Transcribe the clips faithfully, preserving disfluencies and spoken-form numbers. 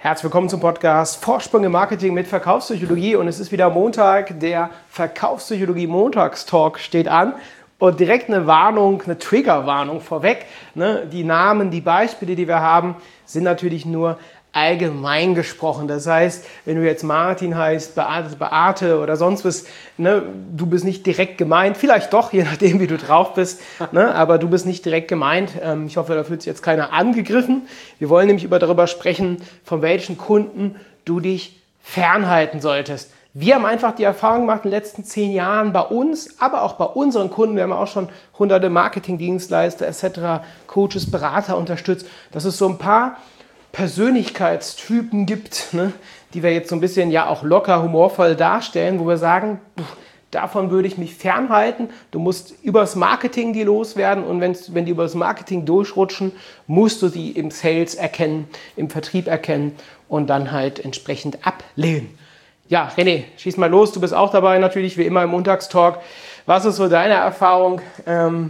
Herzlich willkommen zum Podcast Vorsprung im Marketing mit Verkaufspsychologie und es ist wieder Montag, der Verkaufspsychologie Montagstalk steht an und direkt eine Warnung, eine Triggerwarnung vorweg. Ne? Die Namen, die Beispiele, die wir haben, sind natürlich nur allgemein gesprochen. Das heißt, wenn du jetzt Martin heißt, Beate, Beate oder sonst was, ne, du bist nicht direkt gemeint, vielleicht doch, je nachdem, wie du drauf bist, ne, aber du bist nicht direkt gemeint. Ähm, ich hoffe, da fühlt sich jetzt keiner angegriffen. Wir wollen nämlich über darüber sprechen, von welchen Kunden du dich fernhalten solltest. Wir haben einfach die Erfahrung gemacht in den letzten zehn Jahren bei uns, aber auch bei unseren Kunden, wir haben auch schon hunderte Marketingdienstleister et cetera, Coaches, Berater unterstützt, dass es so ein paar Persönlichkeitstypen gibt, ne, die wir jetzt so ein bisschen ja auch locker, humorvoll darstellen, wo wir sagen, davon würde ich mich fernhalten. Du musst übers Marketing die loswerden und wenn's, wenn die übers Marketing durchrutschen, musst du sie im Sales erkennen, im Vertrieb erkennen und dann halt entsprechend ablehnen. Ja, René, schieß mal los. Du bist auch dabei natürlich, wie immer im Montagstalk. Was ist so deine Erfahrung? Ähm,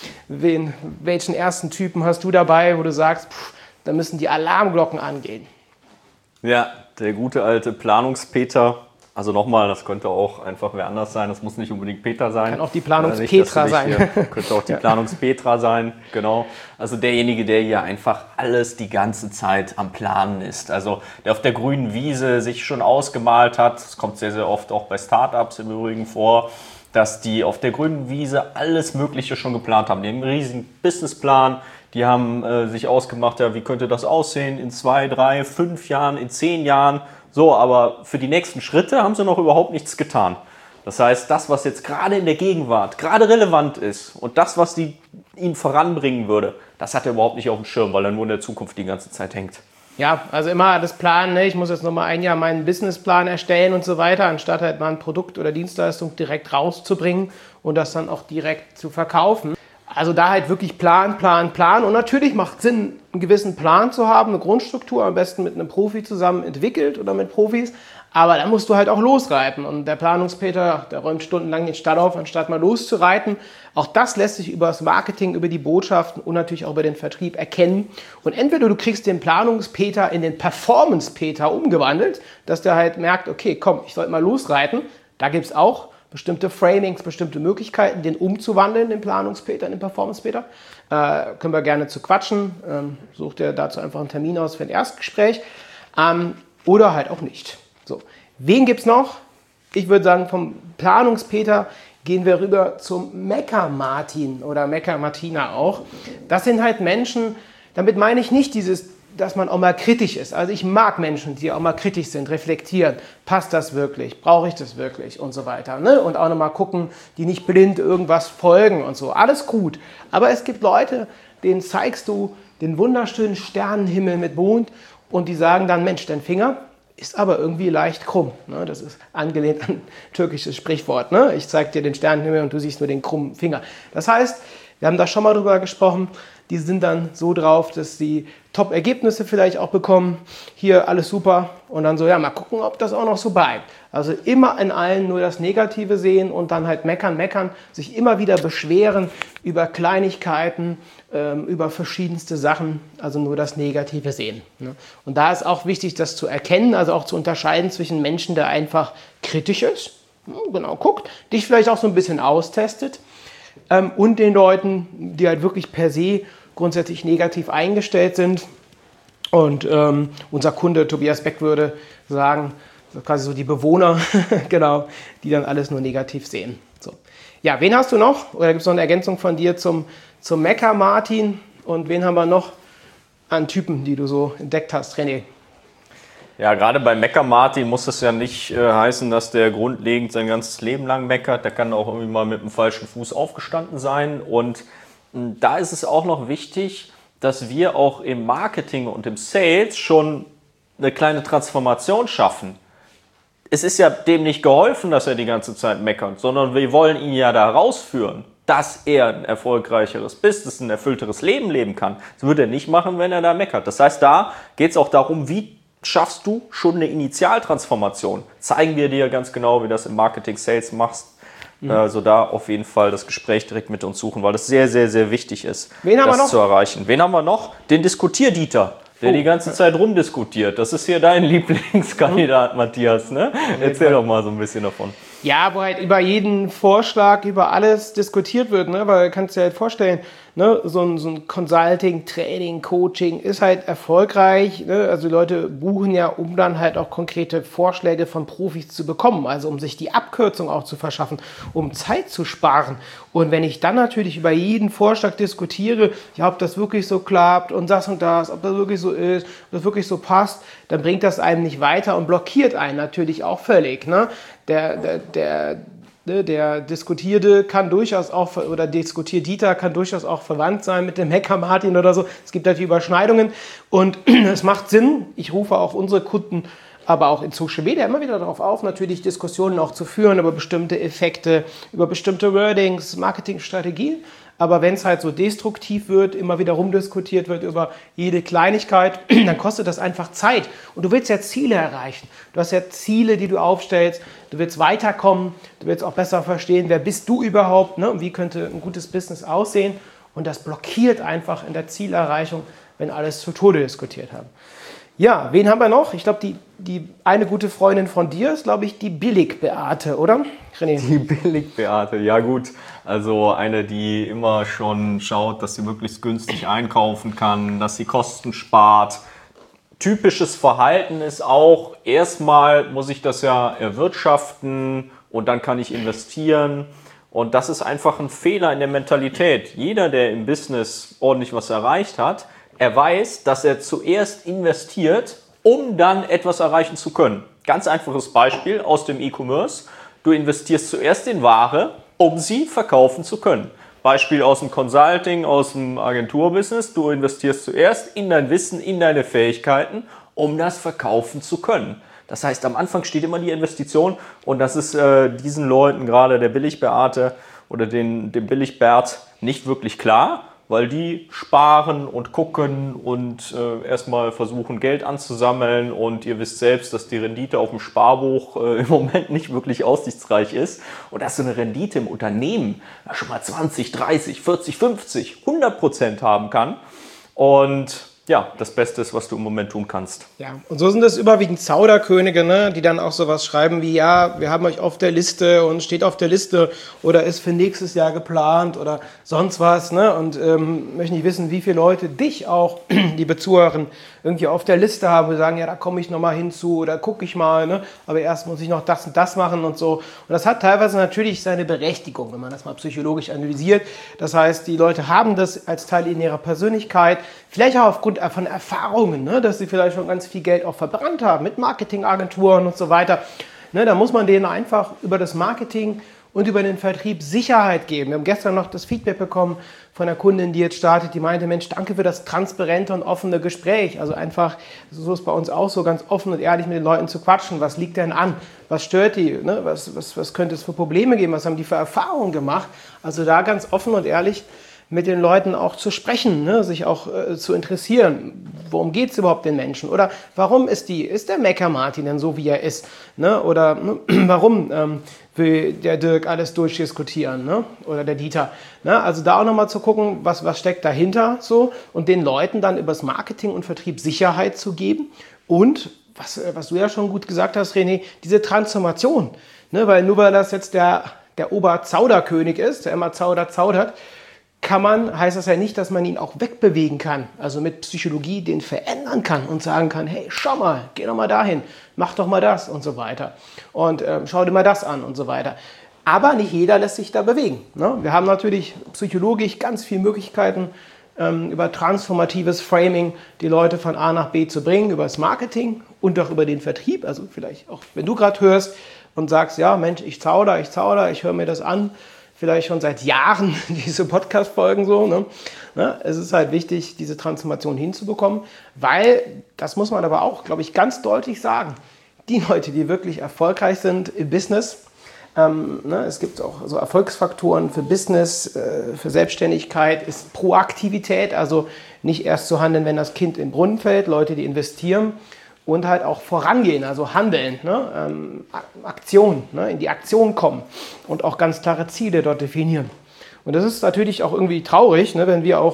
wen, welchen ersten Typen hast du dabei, wo du sagst, pff, da müssen die Alarmglocken angehen? Ja, der gute alte Planungs-Peter. Also nochmal, das könnte auch einfach wer anders sein. Das muss nicht unbedingt Peter sein. Kann auch die Planungs-Petra sein. Hier, könnte auch die Planungs-Petra sein, genau. Also derjenige, der hier einfach alles die ganze Zeit am Planen ist. Also der auf der grünen Wiese sich schon ausgemalt hat. Das kommt sehr, sehr oft auch bei Startups im Übrigen vor, dass die auf der grünen Wiese alles Mögliche schon geplant haben. Die haben einen riesigen Businessplan. Die haben äh, sich ausgemacht, ja, wie könnte das aussehen in zwei, drei, fünf Jahren, in zehn Jahren. So, aber für die nächsten Schritte haben sie noch überhaupt nichts getan. Das heißt, das, was jetzt gerade in der Gegenwart, gerade relevant ist und das, was die, ihn voranbringen würde, das hat er überhaupt nicht auf dem Schirm, weil er nur in der Zukunft die ganze Zeit hängt. Ja, also immer das Planen, ne? Ich muss jetzt nochmal ein Jahr meinen Businessplan erstellen und so weiter, anstatt halt mal ein Produkt oder Dienstleistung direkt rauszubringen und das dann auch direkt zu verkaufen. Also da halt wirklich Plan, Plan, Plan. Und natürlich macht es Sinn, einen gewissen Plan zu haben, eine Grundstruktur, am besten mit einem Profi zusammen entwickelt oder mit Profis. Aber da musst du halt auch losreiten. Und der Planungspeter, der räumt stundenlang den Stall auf, anstatt mal loszureiten. Auch das lässt sich über das Marketing, über die Botschaften und natürlich auch über den Vertrieb erkennen. Und entweder du kriegst den Planungspeter in den Performance-Peter umgewandelt, dass der halt merkt, okay, komm, ich sollte mal losreiten. Da gibt es auch bestimmte Framings, bestimmte Möglichkeiten, den umzuwandeln, den Planungspeter in den Performance-Peter. Äh, können wir gerne zu quatschen. Ähm, such dir dazu einfach einen Termin aus für ein Erstgespräch. Ähm, oder halt auch nicht. So. Wen gibt es noch? Ich würde sagen, vom Planungspeter gehen wir rüber zum Mecker-Martin oder Mecker-Martina auch. Das sind halt Menschen, damit meine ich nicht dieses, dass man auch mal kritisch ist. Also ich mag Menschen, die auch mal kritisch sind, reflektieren. Passt das wirklich? Brauche ich das wirklich? Und so weiter. Ne? Und auch nochmal gucken, die nicht blind irgendwas folgen und so. Alles gut. Aber es gibt Leute, denen zeigst du den wunderschönen Sternenhimmel mit Mond und die sagen dann, Mensch, dein Finger ist aber irgendwie leicht krumm. Ne? Das ist angelehnt an ein türkisches Sprichwort. Ne? Ich zeige dir den Sternenhimmel und du siehst nur den krummen Finger. Das heißt, wir haben da schon mal drüber gesprochen, die sind dann so drauf, dass sie Top-Ergebnisse vielleicht auch bekommen. Hier alles super und dann so, ja, mal gucken, ob das auch noch so bleibt. Also immer in allen nur das Negative sehen und dann halt meckern, meckern, sich immer wieder beschweren über Kleinigkeiten, ähm, über verschiedenste Sachen, also nur das Negative sehen. Ne? Und da ist auch wichtig, das zu erkennen, also auch zu unterscheiden zwischen Menschen, der einfach kritisch ist, genau guckt, dich vielleicht auch so ein bisschen austestet, ähm, und den Leuten, die halt wirklich per se grundsätzlich negativ eingestellt sind. Und ähm, unser Kunde Tobias Beck würde sagen, quasi so die Bewohner, genau, die dann alles nur negativ sehen. So. Ja, wen hast du noch? Oder gibt es noch eine Ergänzung von dir zum, zum Mecker-Martin? Und wen haben wir noch an Typen, die du so entdeckt hast, René? Ja, gerade bei Mecker-Martin muss es ja nicht äh, heißen, dass der grundlegend sein ganzes Leben lang meckert. Der kann auch irgendwie mal mit dem falschen Fuß aufgestanden sein. Und mh, da ist es auch noch wichtig, dass wir auch im Marketing und im Sales schon eine kleine Transformation schaffen. Es ist ja dem nicht geholfen, dass er die ganze Zeit meckert, sondern wir wollen ihn ja da rausführen, dass er ein erfolgreicheres Business, ein erfüllteres Leben leben kann. Das würde er nicht machen, wenn er da meckert. Das heißt, da geht es auch darum, wie schaffst du schon eine Initialtransformation. Zeigen wir dir ganz genau, wie du das im Marketing Sales machst. Mhm. Also da auf jeden Fall das Gespräch direkt mit uns suchen, weil das sehr, sehr, sehr wichtig ist, Wen haben das wir noch? zu erreichen. Wen haben wir noch? Den Diskutier-Dieter. der Oh. die ganze Zeit rumdiskutiert. Das ist hier dein Lieblingskandidat, Matthias, ne? Erzähl doch mal so ein bisschen davon. Ja, wo halt über jeden Vorschlag, über alles diskutiert wird, ne? Weil du kannst dir halt vorstellen, ne? so, ein, so ein Consulting, Training, Coaching ist halt erfolgreich. Ne? Also die Leute buchen ja, um dann halt auch konkrete Vorschläge von Profis zu bekommen, also um sich die Abkürzung auch zu verschaffen, um Zeit zu sparen. Und wenn ich dann natürlich über jeden Vorschlag diskutiere, ja, ob das wirklich so klappt und das und das, ob das wirklich so ist, ob das wirklich so passt, dann bringt das einem nicht weiter und blockiert einen natürlich auch völlig. Ne? Der, der, der, der Diskutierte kann durchaus auch, oder Diskutierdieter kann durchaus auch verwandt sein mit dem Hacker Martin oder so. Es gibt natürlich Überschneidungen und es macht Sinn. Ich rufe auch unsere Kunden, aber auch in Social Media immer wieder darauf auf, natürlich Diskussionen auch zu führen über bestimmte Effekte, über bestimmte Wordings, Marketingstrategien. Aber wenn es halt so destruktiv wird, immer wieder rumdiskutiert wird über jede Kleinigkeit, dann kostet das einfach Zeit. Und du willst ja Ziele erreichen. Du hast ja Ziele, die du aufstellst. Du willst weiterkommen. Du willst auch besser verstehen, wer bist du überhaupt, ne? Und wie könnte ein gutes Business aussehen. Und das blockiert einfach in der Zielerreichung, wenn alles zu Tode diskutiert haben. Ja, wen haben wir noch? Ich glaube, die, die eine gute Freundin von dir ist, glaube ich, die Billig-Beate, oder? René? Die Billig-Beate, ja gut. Also eine, die immer schon schaut, dass sie möglichst günstig einkaufen kann, dass sie Kosten spart. Typisches Verhalten ist auch, erstmal muss ich das ja erwirtschaften und dann kann ich investieren. Und das ist einfach ein Fehler in der Mentalität. Jeder, der im Business ordentlich was erreicht hat, er weiß, dass er zuerst investiert, um dann etwas erreichen zu können. Ganz einfaches Beispiel aus dem E-Commerce. Du investierst zuerst in Ware, um sie verkaufen zu können. Beispiel aus dem Consulting, aus dem Agenturbusiness. Du investierst zuerst in dein Wissen, in deine Fähigkeiten, um das verkaufen zu können. Das heißt, am Anfang steht immer die Investition und das ist äh, diesen Leuten, gerade der Billig-Beate oder den, dem Billig-Bert, nicht wirklich klar, weil die sparen und gucken und äh, erstmal versuchen, Geld anzusammeln. Und ihr wisst selbst, dass die Rendite auf dem Sparbuch äh, im Moment nicht wirklich aussichtsreich ist. Und dass so eine Rendite im Unternehmen ja, schon mal zwanzig, dreißig, vierzig, fünfzig, hundert Prozent haben kann. Und ja, das Beste ist, was du im Moment tun kannst. Ja, und so sind das überwiegend Zauderkönige, ne, die dann auch sowas schreiben wie, ja, wir haben euch auf der Liste und steht auf der Liste oder ist für nächstes Jahr geplant oder sonst was, ne, und ähm, möchten nicht wissen, wie viele Leute dich auch, liebe Zuhörer, irgendwie auf der Liste haben und sagen, ja, da komme ich nochmal hinzu oder gucke ich mal, ne, aber erst muss ich noch das und das machen und so. Und das hat teilweise natürlich seine Berechtigung, wenn man das mal psychologisch analysiert. Das heißt, die Leute haben das als Teil in ihrer Persönlichkeit, vielleicht auch aufgrund von Erfahrungen, ne, dass sie vielleicht schon ganz viel Geld auch verbrannt haben mit Marketingagenturen und so weiter. Ne, da muss man denen einfach über das Marketing und über den Vertrieb Sicherheit geben. Wir haben gestern noch das Feedback bekommen von einer Kundin, die jetzt startet, die meinte, Mensch, danke für das transparente und offene Gespräch. Also einfach, so ist bei uns auch so, ganz offen und ehrlich mit den Leuten zu quatschen. Was liegt denn an? Was stört die? Ne? Was, was, was könnte es für Probleme geben? Was haben die für Erfahrungen gemacht? Also da ganz offen und ehrlich mit den Leuten auch zu sprechen, ne? Sich auch äh, zu interessieren. Worum geht es überhaupt den Menschen? Oder warum ist die, ist der Mecker Martin denn so, wie er ist? Ne? Oder ne? warum ähm, will der Dirk alles durchdiskutieren? Ne? Oder der Dieter? Ne? Also da auch nochmal zu gucken, was, was steckt dahinter so und den Leuten dann übers Marketing und Vertrieb Sicherheit zu geben und, was, was du ja schon gut gesagt hast, René, diese Transformation. Ne? Weil nur weil das jetzt der, der Oberzauderkönig ist, der immer zaudert, zaudert, kann man, heißt das ja nicht, dass man ihn auch wegbewegen kann, also mit Psychologie den verändern kann und sagen kann, hey, schau mal, geh doch mal dahin, mach doch mal das und so weiter und äh, schau dir mal das an und so weiter. Aber nicht jeder lässt sich da bewegen. Ne? Wir haben natürlich psychologisch ganz viele Möglichkeiten, ähm, über transformatives Framing die Leute von A nach B zu bringen, über das Marketing und auch über den Vertrieb. Also vielleicht auch, wenn du gerade hörst und sagst, ja Mensch, ich zauder, ich zauder, ich höre mir das an, vielleicht schon seit Jahren diese Podcast-Folgen so. Ne? Ne? Es ist halt wichtig, diese Transformation hinzubekommen, weil, das muss man aber auch, glaube ich, ganz deutlich sagen, die Leute, die wirklich erfolgreich sind im Business, ähm, ne? Es gibt auch so Erfolgsfaktoren für Business, äh, für Selbstständigkeit, ist Proaktivität, also nicht erst zu handeln, wenn das Kind in den Brunnen fällt, Leute, die investieren, und halt auch vorangehen, also handeln, ne? ähm, Aktion, ne? in die Aktion kommen und auch ganz klare Ziele dort definieren. Und das ist natürlich auch irgendwie traurig, ne? wenn wir auch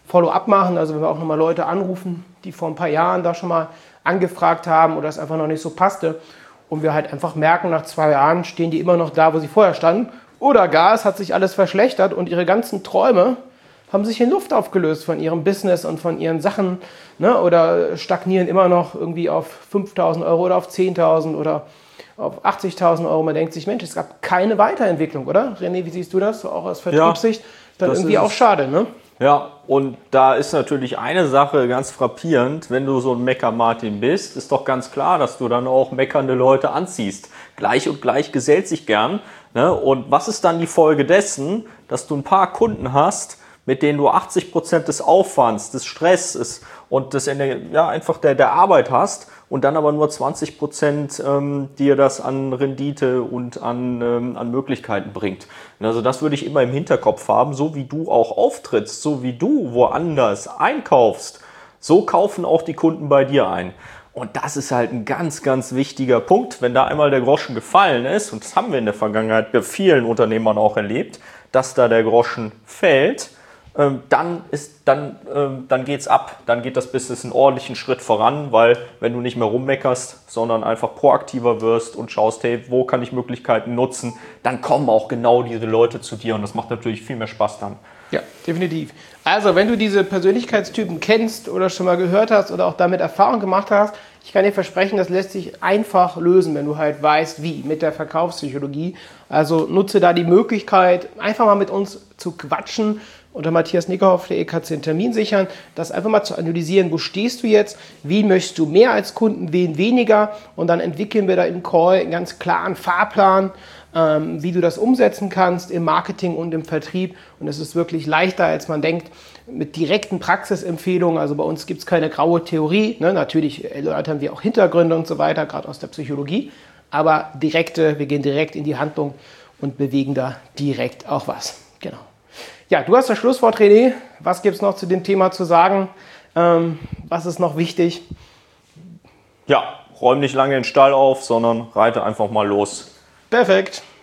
Follow-up machen, also wenn wir auch nochmal Leute anrufen, die vor ein paar Jahren da schon mal angefragt haben oder es einfach noch nicht so passte und wir halt einfach merken, nach zwei Jahren stehen die immer noch da, wo sie vorher standen oder gar, es hat sich alles verschlechtert und ihre ganzen Träume haben sich in Luft aufgelöst von ihrem Business und von ihren Sachen, ne? Oder stagnieren immer noch irgendwie auf fünftausend Euro oder auf zehntausend oder auf achtzigtausend Euro. Man denkt sich, Mensch, es gab keine Weiterentwicklung, oder? René, wie siehst du das? So auch aus Vertriebssicht? Ja, dann irgendwie auch schade, ne? Ja, und da ist natürlich eine Sache ganz frappierend, wenn du so ein Mecker-Martin bist, ist doch ganz klar, dass du dann auch meckernde Leute anziehst. Gleich und gleich gesellt sich gern. Ne? Und was ist dann die Folge dessen, dass du ein paar Kunden hast, mit denen du achtzig Prozent des Aufwands, des Stresses und des, ja, einfach der, der Arbeit hast und dann aber nur zwanzig Prozent ähm, dir das an Rendite und an, ähm, an Möglichkeiten bringt. Und also das würde ich immer im Hinterkopf haben, so wie du auch auftrittst, so wie du woanders einkaufst, so kaufen auch die Kunden bei dir ein. Und das ist halt ein ganz, ganz wichtiger Punkt, wenn da einmal der Groschen gefallen ist, und das haben wir in der Vergangenheit bei vielen Unternehmern auch erlebt, dass da der Groschen fällt, dann, ist, dann, dann geht's ab. Dann geht das Business einen ordentlichen Schritt voran, weil wenn du nicht mehr rummeckerst, sondern einfach proaktiver wirst und schaust, hey, wo kann ich Möglichkeiten nutzen, dann kommen auch genau diese Leute zu dir und das macht natürlich viel mehr Spaß dann. Ja, definitiv. Also, wenn du diese Persönlichkeitstypen kennst oder schon mal gehört hast oder auch damit Erfahrung gemacht hast, ich kann dir versprechen, das lässt sich einfach lösen, wenn du halt weißt, wie, mit der Verkaufspsychologie. Also nutze da die Möglichkeit, einfach mal mit uns zu quatschen, unter matthias nickerhoff punkt de kannst du den Termin sichern, das einfach mal zu analysieren, wo stehst du jetzt, wen möchtest du mehr als Kunden, wen weniger und dann entwickeln wir da im Call einen ganz klaren Fahrplan, ähm, wie du das umsetzen kannst im Marketing und im Vertrieb und es ist wirklich leichter, als man denkt, mit direkten Praxisempfehlungen, also bei uns gibt es keine graue Theorie, ne? Natürlich erläutern wir auch Hintergründe und so weiter, gerade aus der Psychologie, aber direkte, wir gehen direkt in die Handlung und bewegen da direkt auch was, genau. Ja, du hast das Schlusswort, René. Was gibt es noch zu dem Thema zu sagen? Ähm, was ist noch wichtig? Ja, räum nicht lange den Stall auf, sondern reite einfach mal los. Perfekt.